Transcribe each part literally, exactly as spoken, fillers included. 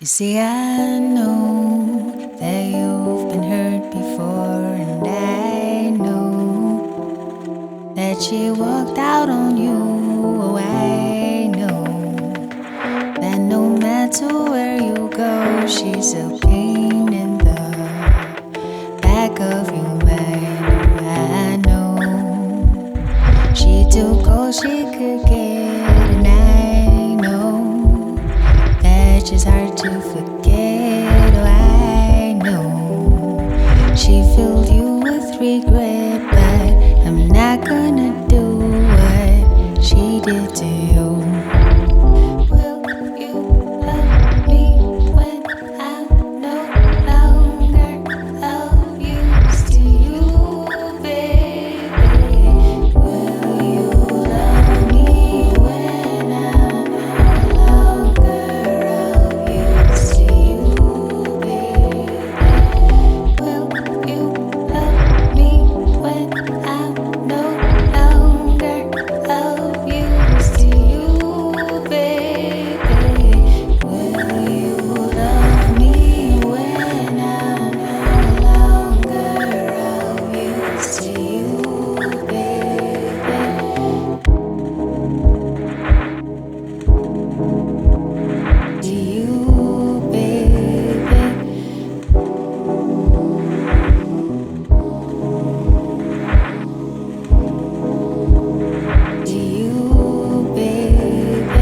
You see, I know that you've been hurt before, and I know that she walked out on you. Oh, I know that no matter where you go, she's a pain in the back of your mind. Oh, I know she took all she could get, and I know that she's hard to forget. Oh, I know she filled you with regret, but I'm not gonna do what she did to you. Will you love me when I'm no longer of use to you, baby? Will you love me when I'm no longer of use to you, baby? Will you love me when I'm no longer of use to you, baby? Will you love me when I'm no longer of use to you, baby? To you, baby. To you, baby.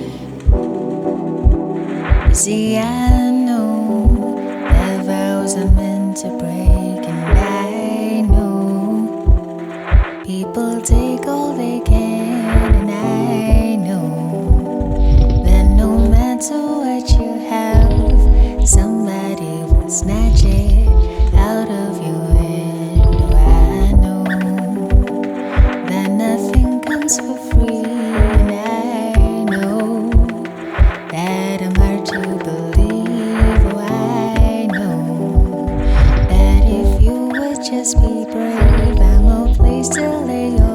You see, I know that vows are meant to break, and I know people take all they can, and I know that no matter what you have, somebody will snatch it out of your hand. Oh, I know that nothing comes for free, and I know that I'm hard to believe. Oh, I know that if you would just be brave, I'm a place to lay your